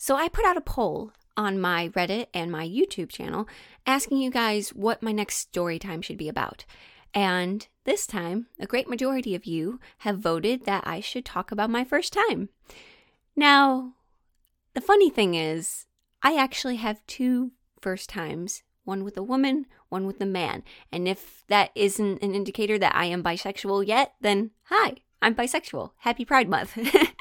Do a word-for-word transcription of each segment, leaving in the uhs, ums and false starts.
So I put out a poll on my Reddit and my YouTube channel asking you guys what my next story time should be about. And this time, a great majority of you have voted that I should talk about my first time. Now, the funny thing is, I actually have two first times, one with a woman, one with a man. And if that isn't an indicator that I am bisexual yet, then hi, I'm bisexual. Happy Pride Month.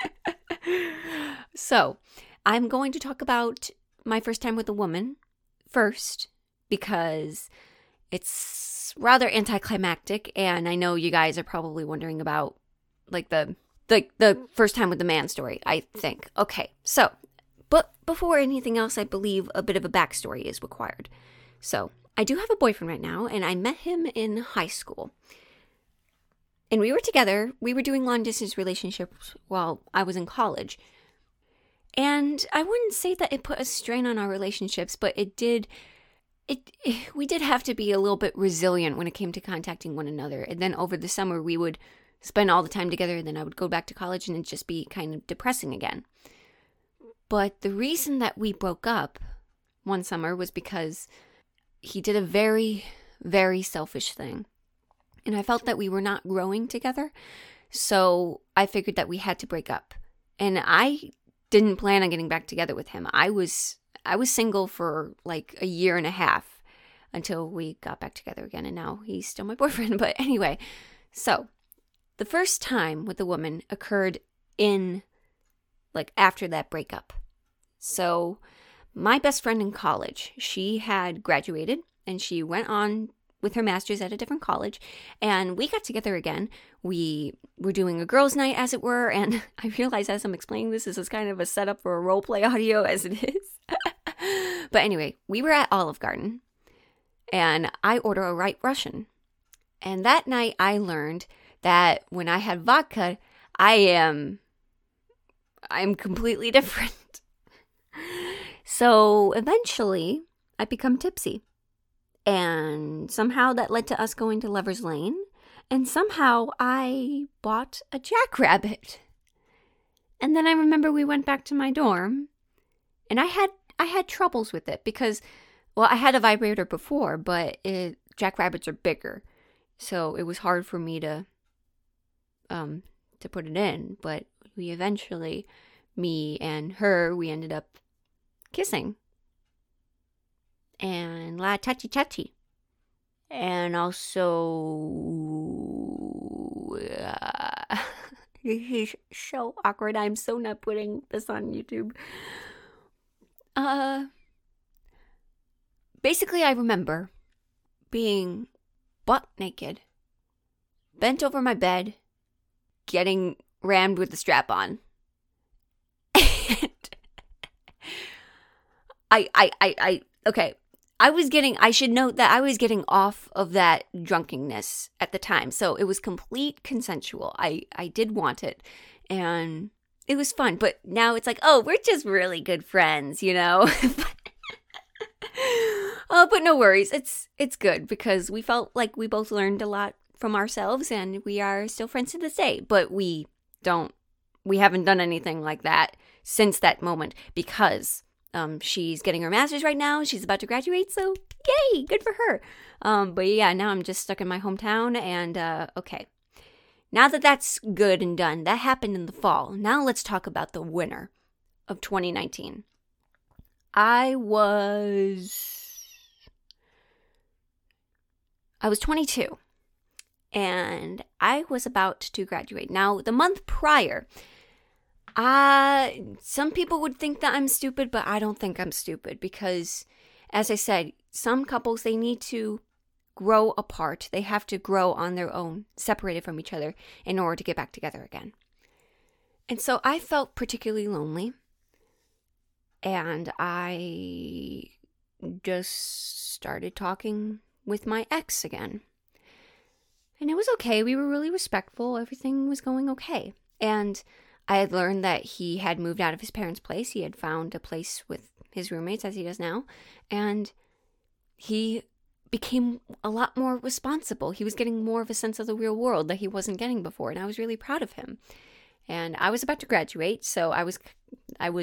So, I'm going to talk about my first time with a woman first because it's rather anticlimactic, and I know you guys are probably wondering about like the the the first time with the man story, I think. Okay, so, but before anything else, I believe a bit of a backstory is required. So, I do have a boyfriend right now, and I met him in high school. And we were together, we were doing long distance relationships while I was in college. And I wouldn't say that it put a strain on our relationships, but it did, it, it we did have to be a little bit resilient when it came to contacting one another. And then over the summer, we would spend all the time together, and then I would go back to college and it'd just be kind of depressing again. But the reason that we broke up one summer was because he did a very, very selfish thing. And I felt that we were not growing together. So I figured that we had to break up. And I didn't plan on getting back together with him. I was I was single for like a year and a half until we got back together again. And now he's still my boyfriend. But anyway, so the first time with a woman occurred in like after that breakup. So my best friend in college, she had graduated and she went on with her master's at a different college, and we got together again. We were doing a girls' night, as it were, and I realize as I'm explaining this, this is kind of a setup for a roleplay audio, as it is. But anyway, we were at Olive Garden, and I order a White Russian. And that night, I learned that when I had vodka, I am, I'm completely different. So eventually, I become tipsy. And somehow that led to us going to Lover's Lane. And somehow I bought a jackrabbit. And then I remember we went back to my dorm. And I had I had troubles with it because, well, I had a vibrator before, but it, jackrabbits are bigger. So it was hard for me to um to put it in. But we eventually, me and her, we ended up kissing. And la touchy touchy. And also, uh, he's so awkward. I'm so not putting this on YouTube. Uh, basically, I remember being butt naked, bent over my bed, getting rammed with the strap on. And I, I, I, I, okay. I was getting, I should note that I was getting off of that drunkenness at the time. So it was complete consensual. I, I did want it. And it was fun. But now it's like, oh, we're just really good friends, you know? Oh, but no worries. It's, it's good because we felt like we both learned a lot from ourselves and we are still friends to this day. But we don't, we haven't done anything like that since that moment because Um, she's getting her master's right now. She's about to graduate, so yay, good for her. Um, but yeah, now I'm just stuck in my hometown, and uh, okay. Now that that's good and done, that happened in the fall. Now let's talk about the winter of twenty nineteen. I was, I was twenty-two, and I was about to graduate. Now, the month prior, Uh, some people would think that I'm stupid, but I don't think I'm stupid because, as I said, some couples, they need to grow apart. They have to grow on their own, separated from each other, in order to get back together again. And so I felt particularly lonely, and I just started talking with my ex again. And it was okay. We were really respectful. Everything was going okay. And I had learned that he had moved out of his parents' place. He had found a place with his roommates, as he does now. And he became a lot more responsible. He was getting more of a sense of the real world that he wasn't getting before. And I was really proud of him. And I was about to graduate, so I was I was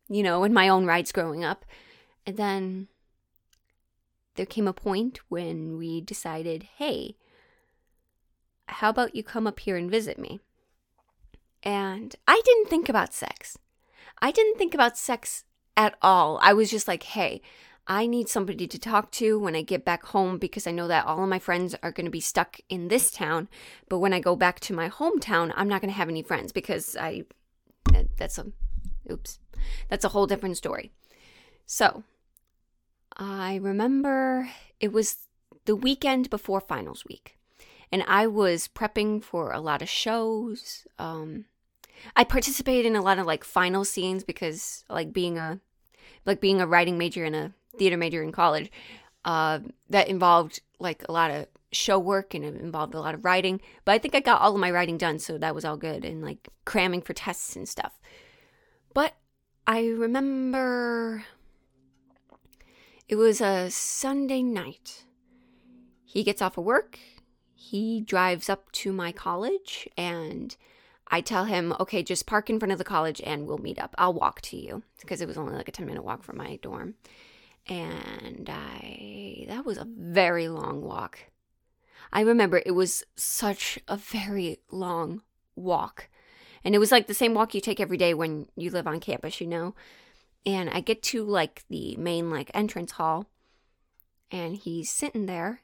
you know, in my own rights growing up. And then there came a point when we decided, hey, how about you come up here and visit me? And I didn't think about sex. I didn't think about sex at all. I was just like, hey, I need somebody to talk to when I get back home because I know that all of my friends are going to be stuck in this town. But when I go back to my hometown, I'm not going to have any friends because I, that's a, oops, that's a whole different story. So I remember it was the weekend before finals week. And I was prepping for a lot of shows. Um, I participated in a lot of like final scenes because like being a like being a writing major and a theater major in college, uh, that involved like a lot of show work and it involved a lot of writing. But I think I got all of my writing done, so that was all good, and like cramming for tests and stuff. But I remember it was a Sunday night. He gets off of work. He drives up to my college and I tell him, okay, just park in front of the college and we'll meet up. I'll walk to you because it was only like a ten minute walk from my dorm. And I, that was a very long walk. I remember it was such a very long walk. And it was like the same walk you take every day when you live on campus, you know? And I get to like the main like entrance hall and he's sitting there.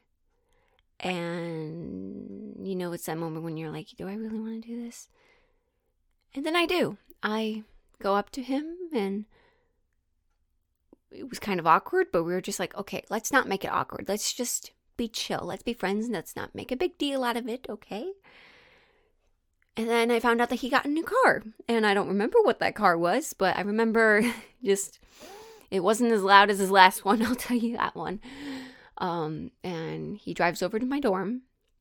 And, you know, it's that moment when you're like, do I really want to do this? And then I do. I go up to him and it was kind of awkward, but we were just like, okay, let's not make it awkward. Let's just be chill. Let's be friends. Let's not make a big deal out of it, okay? And then I found out that he got a new car. And I don't remember what that car was, but I remember just, it wasn't as loud as his last one, I'll tell you that one. Um, and he drives over to my dorm.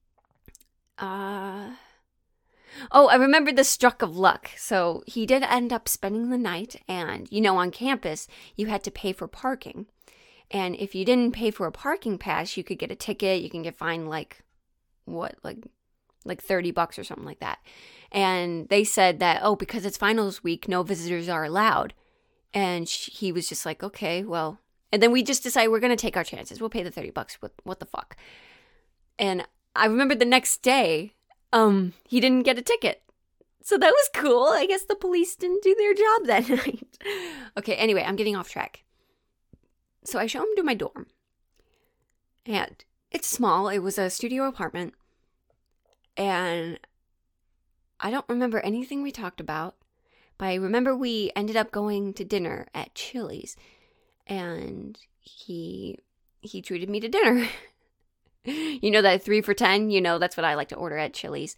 Uh, oh, I remember the stroke of luck. So he did end up spending the night, and, you know, on campus, you had to pay for parking. And if you didn't pay for a parking pass, you could get a ticket. You can get fined like, what, like, like thirty bucks or something like that. And they said that, oh, because it's finals week, no visitors are allowed. And she, he was just like, okay, well. And then we just decided we're going to take our chances. We'll pay the thirty bucks. What, what the fuck? And I remember the next day, um, he didn't get a ticket. So that was cool. I guess the police didn't do their job that night. Okay, anyway, I'm getting off track. So I show him to my dorm. And it's small. It was a studio apartment. And I don't remember anything we talked about. But I remember we ended up going to dinner at Chili's. And he he treated me to dinner. You know that three for ten? You know, that's what I like to order at Chili's.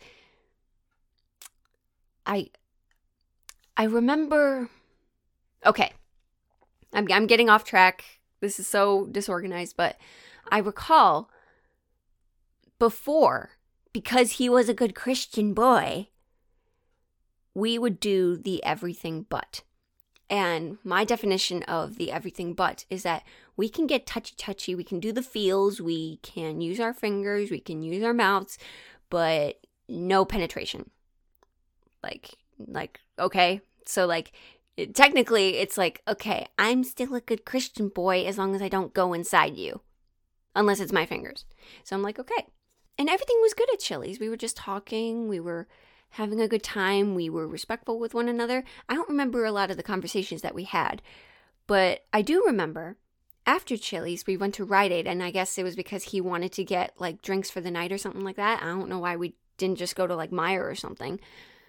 I I remember... Okay. I'm, I'm getting off track. This is so disorganized. But I recall before, because he was a good Christian boy, we would do the everything but. And my definition of the everything but is that we can get touchy-touchy, we can do the feels, we can use our fingers, we can use our mouths, but no penetration. Like, like, okay? So, like, it, technically, it's like, okay, I'm still a good Christian boy as long as I don't go inside you. Unless it's my fingers. So I'm like, okay. And everything was good at Chili's. We were just talking, we were having a good time. We were respectful with one another. I don't remember a lot of the conversations that we had, but I do remember after Chili's, we went to Rite Aid, and I guess it was because he wanted to get like drinks for the night or something like that. I don't know why we didn't just go to like Meijer or something.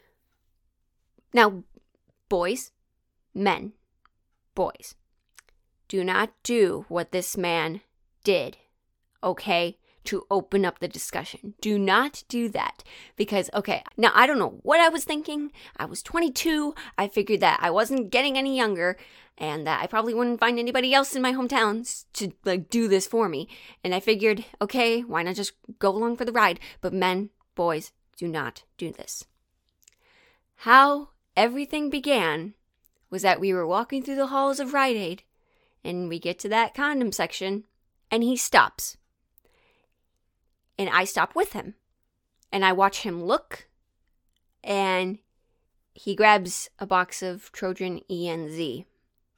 Now, boys, men, boys, do not do what this man did, okay? To open up the discussion. Do not do that. Because, okay, now I don't know what I was thinking. I was twenty-two. I figured that I wasn't getting any younger and that I probably wouldn't find anybody else in my hometown to, like, do this for me. And I figured, okay, why not just go along for the ride? But men, boys, do not do this. How everything began was that we were walking through the halls of Rite Aid and we get to that condom section and he stops. And I stop with him. And I watch him look. And he grabs a box of Trojan E N Z.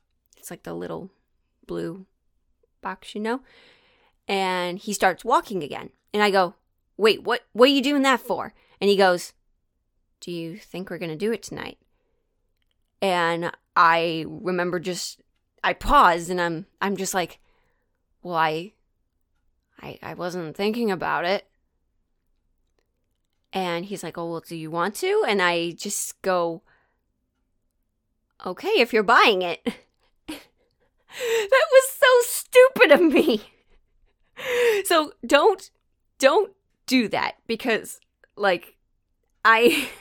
It's like the little blue box, you know? And he starts walking again. And I go, wait, what, what are you doing that for? And he goes, do you think we're going to do it tonight? And I remember just, I paused and I'm, I'm just like, well, I, I, I wasn't thinking about it. And he's like, oh, well, do you want to? And I just go, okay, if you're buying it. That was so stupid of me. So don't, don't do that because, like, I,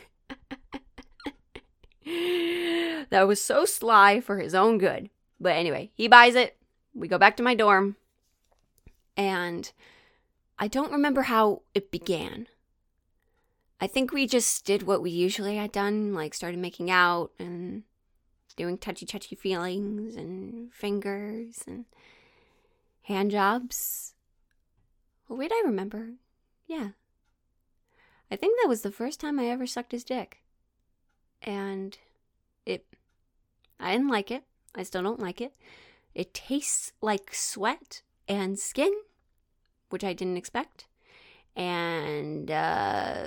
that was so sly for his own good. But anyway, he buys it. We go back to my dorm. And I don't remember how it began. I think we just did what we usually had done, like started making out and doing touchy-touchy feelings and fingers and hand jobs. Well, wait, I remember. Yeah. I think that was the first time I ever sucked his dick. And it, I didn't like it. I still don't like it. It tastes like sweat and skin, which I didn't expect. And uh,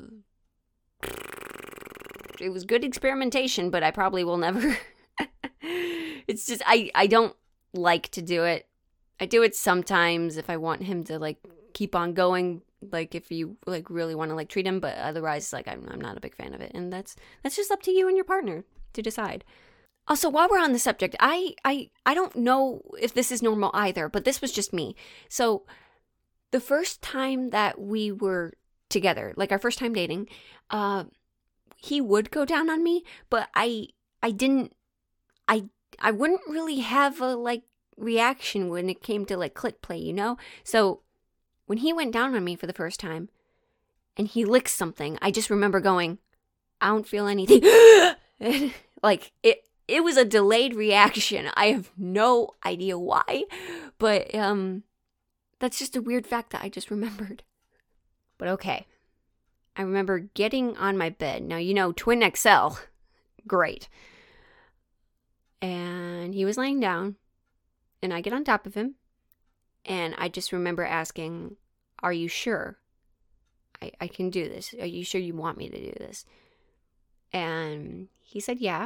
it was good experimentation, but I probably will never. It's just, I, I don't like to do it. I do it sometimes if I want him to, like, keep on going, like, if you, like, really want to, like, treat him, but otherwise, like, I'm, I'm not a big fan of it. And that's, that's just up to you and your partner to decide. Also, while we're on the subject, I, I, I don't know if this is normal either, but this was just me. So, the first time that we were together, like our first time dating, uh, he would go down on me, but I I didn't, I I wouldn't really have a, like, reaction when it came to, like, click play, you know? So when he went down on me for the first time and he licked something, I just remember going, I don't feel anything. Like, it, it was a delayed reaction. I have no idea why, but, um... that's just a weird fact that I just remembered. But okay. I remember getting on my bed. Now, you know, twin X L. Great. And he was laying down. And I get on top of him. And I just remember asking, are you sure? I, I can do this. Are you sure you want me to do this? And he said, yeah.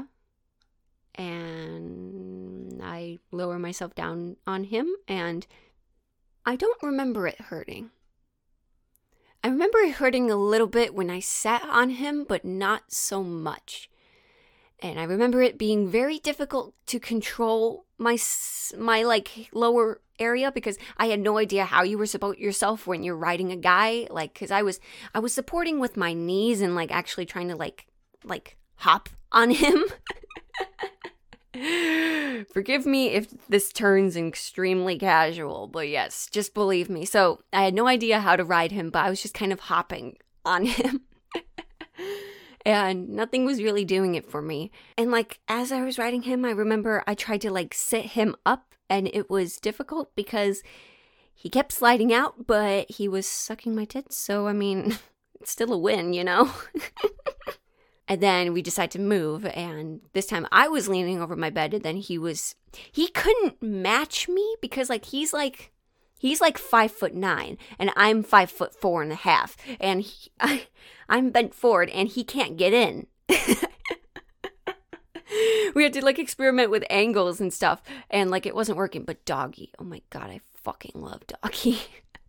And I lower myself down on him and I don't remember it hurting. I remember it hurting a little bit when I sat on him, but not so much. And I remember it being very difficult to control my, my like, lower area because I had no idea how you were support yourself when you're riding a guy. Like, because I was, I was supporting with my knees and, like, actually trying to, like, like, hop on him. Forgive me if this turns extremely casual, but yes, just believe me. So I had no idea how to ride him, but I was just kind of hopping on him. And nothing was really doing it for me. And, like, as I was riding him, I remember I tried to, like, sit him up, and it was difficult because he kept sliding out, but he was sucking my tits. So, I mean, it's still a win, you know? And then we decided to move, and this time I was leaning over my bed, and then he was, he couldn't match me because, like, he's like, he's like five foot nine, and I'm five foot four and a half, and he, I, I'm bent forward, and he can't get in. We had to, like, experiment with angles and stuff, and, like, it wasn't working, but Doggy, oh my God, I fucking love Doggy.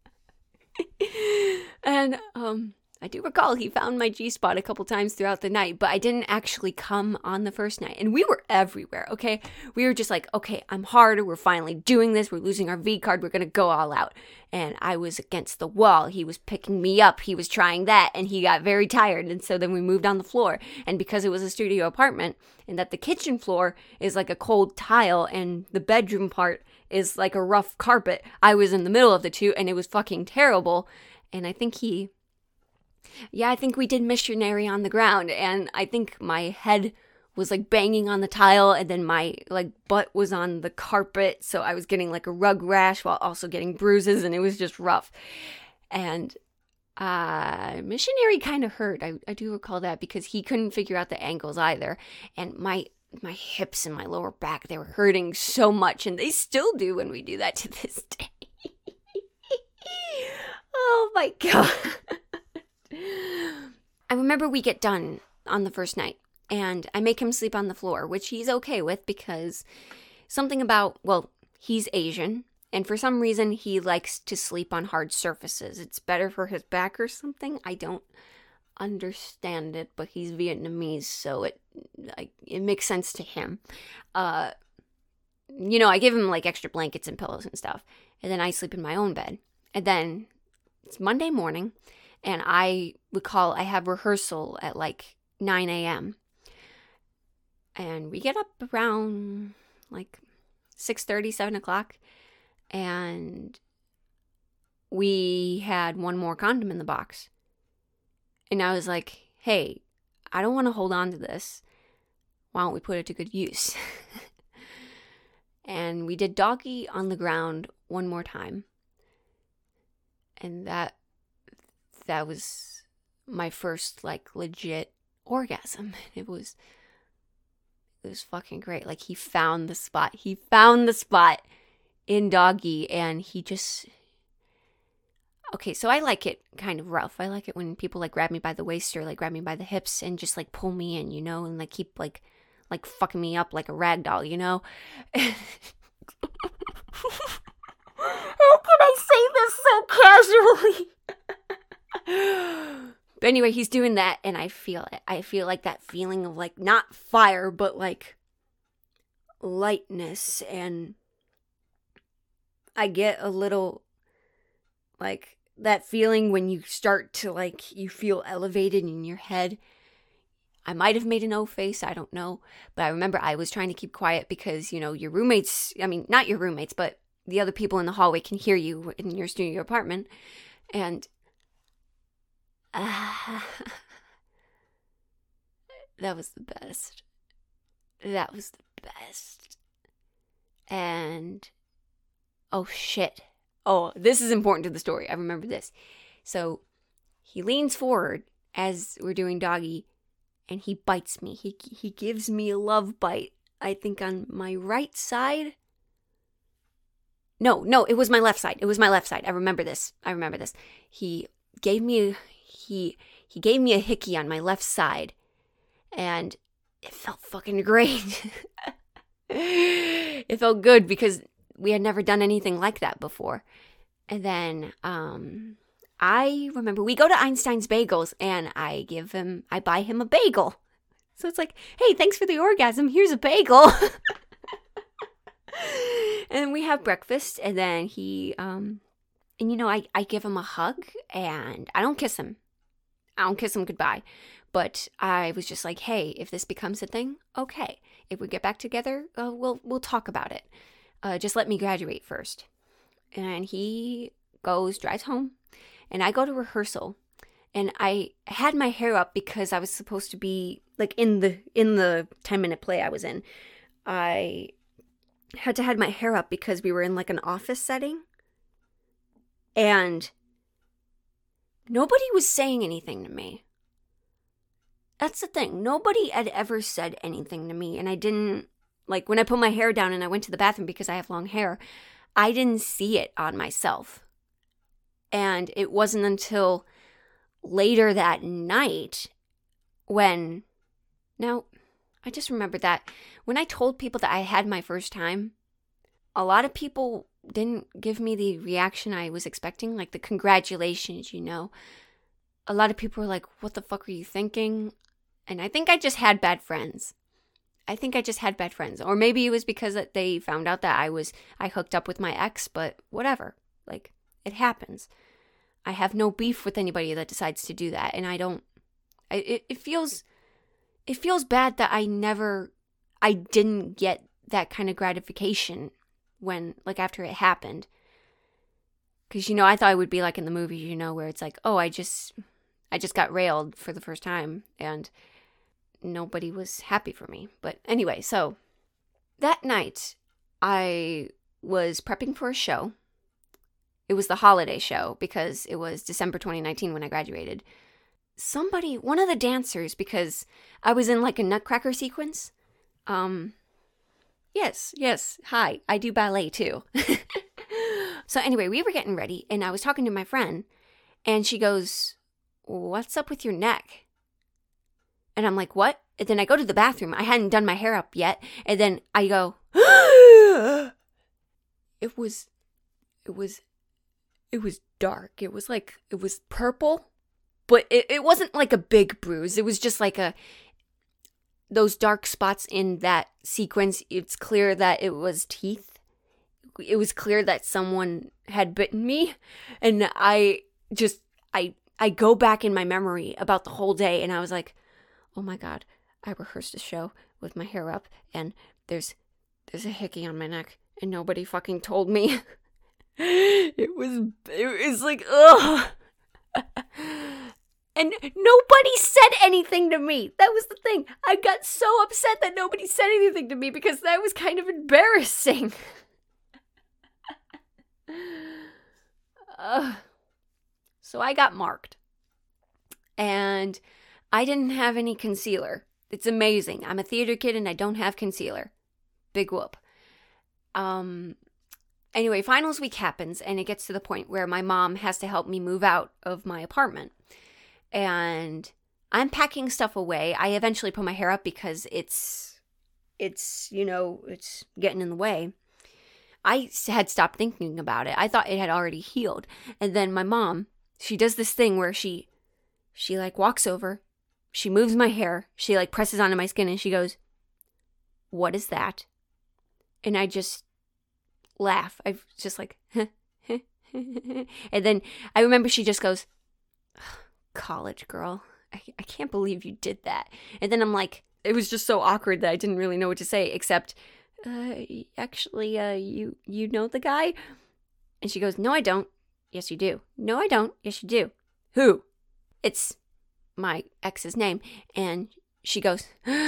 And, um... I do recall he found my G-spot a couple times throughout the night, but I didn't actually come on the first night. And we were everywhere, okay? We were just like, okay, I'm hard. We're finally doing this. We're losing our V card. We're going to go all out. And I was against the wall. He was picking me up. He was trying that, and he got very tired. And so then we moved on the floor. And because it was a studio apartment, and that the kitchen floor is like a cold tile, and the bedroom part is like a rough carpet, I was in the middle of the two, and it was fucking terrible. And I think he... Yeah, I think we did missionary on the ground, and I think my head was, like, banging on the tile, and then my, like, butt was on the carpet, so I was getting, like, a rug rash while also getting bruises, and it was just rough. And uh, missionary kind of hurt. I, I do recall that because he couldn't figure out the angles either, and my my hips and my lower back, they were hurting so much, and they still do when we do that to this day. Oh my God. I remember we get done on the first night, and I make him sleep on the floor, which he's okay with because something about, well, he's Asian, and for some reason he likes to sleep on hard surfaces. It's better for his back or something. I don't understand it, but he's Vietnamese, so it like, it makes sense to him. Uh, you know, I give him like extra blankets and pillows and stuff, and then I sleep in my own bed. And then it's Monday morning, and I recall I have rehearsal at like nine a.m. And we get up around like six thirty, seven o'clock, and we had one more condom in the box. And I was like, hey, I don't want to hold on to this. Why don't we put it to good use? And we did doggy on the ground one more time. And that that was my first like legit orgasm. It was it was fucking great. Like he found the spot. He found the spot in doggy, and he just Okay, so I like it kind of rough. I like it when people like grab me by the waist or like grab me by the hips and just like pull me in, you know, and like keep like like fucking me up like a rag doll, you know? How can I say this so casually? But anyway, he's doing that, and I feel it. I feel like that feeling of like not fire, but like lightness, and I get a little like that feeling when you start to like, you feel elevated in your head. I might have made an O face, I don't know. But I remember I was trying to keep quiet because, you know, your roommates, I mean, not your roommates, but the other people in the hallway can hear you in your studio apartment. And uh, that was the best. That was the best. And, oh shit. Oh, this is important to the story. I remember this. So he leans forward as we're doing doggy, and he bites me. He he gives me a love bite, I think on my right side. No, no, it was my left side. It was my left side. I remember this. I remember this. He gave me he he gave me a hickey on my left side, and it felt fucking great. It felt good because we had never done anything like that before. And then um, I remember we go to Einstein's Bagels, and I give him, I buy him a bagel. So it's like, hey, thanks for the orgasm. Here's a bagel. And we have breakfast, and then he, um, and you know, I, I give him a hug, and I don't kiss him. I don't kiss him goodbye. But I was just like, hey, if this becomes a thing, okay. If we get back together, uh, we'll we'll talk about it. Uh, just let me graduate first. And he goes, drives home, and I go to rehearsal. And I had my hair up because I was supposed to be, like, in the in the ten-minute play I was in. I had to have my hair up because we were in, like, an office setting. And nobody was saying anything to me. That's the thing. Nobody had ever said anything to me. And I didn't, like, when I put my hair down and I went to the bathroom because I have long hair, I didn't see it on myself. And it wasn't until later that night when, now, I just remembered that when I told people that I had my first time, a lot of people didn't give me the reaction I was expecting, like the congratulations, you know. A lot of people were like, what the fuck are you thinking? And I think I just had bad friends. I think I just had bad friends. Or maybe it was because they found out that I was, I hooked up with my ex, but whatever. Like, it happens. I have no beef with anybody that decides to do that. And I don't, I, it, it feels, it feels bad that I never, I didn't get that kind of gratification when, like, after it happened. Because, you know, I thought it would be like in the movie, you know, where it's like, oh, I just, I just got railed for the first time. And nobody was happy for me. But anyway, so that night I was prepping for a show. It was the holiday show because it was December twenty nineteen when I graduated. Somebody, one of the dancers, because I was in like a Nutcracker sequence, Um, yes, yes. Hi, I do ballet too. So anyway, we were getting ready and I was talking to my friend and she goes, "What's up with your neck?" And I'm like, "What?" And then I go to the bathroom. I hadn't done my hair up yet. And then I go, it was, it was, it was dark. It was like, it was purple, but it, it wasn't like a big bruise. It was just like a, those dark spots in that sequence. It's clear that it was teeth. It was clear that someone had bitten me. And I just, I, I go back in my memory about the whole day. And I was like, oh my God, I rehearsed a show with my hair up and there's, there's a hickey on my neck and nobody fucking told me. It was, it was like, ugh. And nobody said anything to me. That was the thing. I got so upset that nobody said anything to me because that was kind of embarrassing. uh, so I got marked. And I didn't have any concealer. It's amazing. I'm a theater kid and I don't have concealer. Big whoop. Um... Anyway, finals week happens and it gets to the point where my mom has to help me move out of my apartment. And I'm packing stuff away. I eventually put my hair up because it's, it's, you know, it's getting in the way. I had stopped thinking about it. I thought it had already healed. And then my mom, she does this thing where she, she like walks over, she moves my hair, she like presses onto my skin and she goes, "What is that?" And I just laugh. I just like, and then I remember she just goes, "College girl, I, I can't believe you did that." And then I'm like, it was just so awkward that I didn't really know what to say except, uh, actually, uh, you, you know the guy? And she goes, "No, I don't." "Yes, you do." "No, I don't." "Yes, you do." "Who?" "It's my ex's name." And she goes,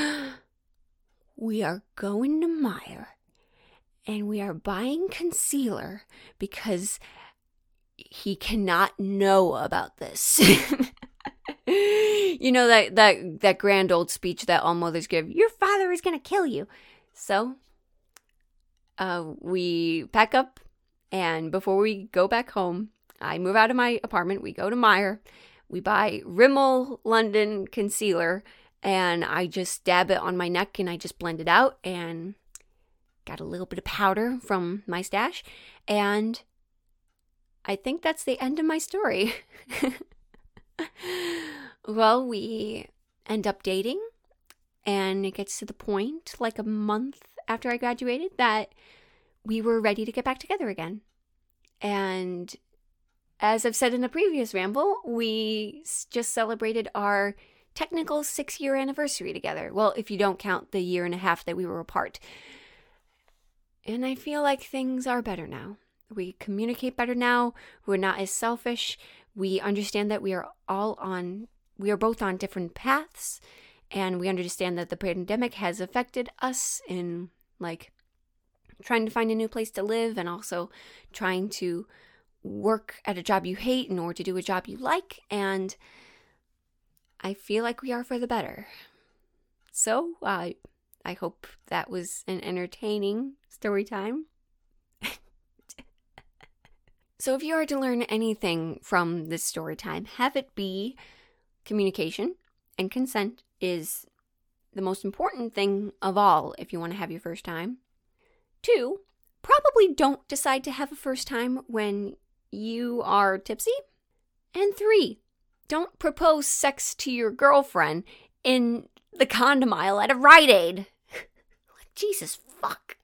"We are going to Meijer. And we are buying concealer because he cannot know about this." You know, that, that, that grand old speech that all mothers give, "Your father is going to kill you." So uh, we pack up and before we go back home, I move out of my apartment. We go to Meijer. We buy Rimmel London concealer and I just dab it on my neck and I just blend it out and got a little bit of powder from my stash, and I think that's the end of my story. Well, we end up dating, and it gets to the point, like a month after I graduated, that we were ready to get back together again. And as I've said in a previous ramble, we just celebrated our technical six-year anniversary together. Well, if you don't count the year and a half that we were apart. And I feel like things are better now. We communicate better now. We're not as selfish. We understand that we are all on, we are both on different paths. And we understand that the pandemic has affected us in like trying to find a new place to live and also trying to work at a job you hate in order to do a job you like. And I feel like we are for the better. So I, I hope that was an entertaining story time. So if you are to learn anything from this story time, have it be communication and consent is the most important thing of all if you want to have your first time. Two, probably don't decide to have a first time when you are tipsy. And three, don't propose sex to your girlfriend in the condom aisle at a Rite Aid. Jesus fuck.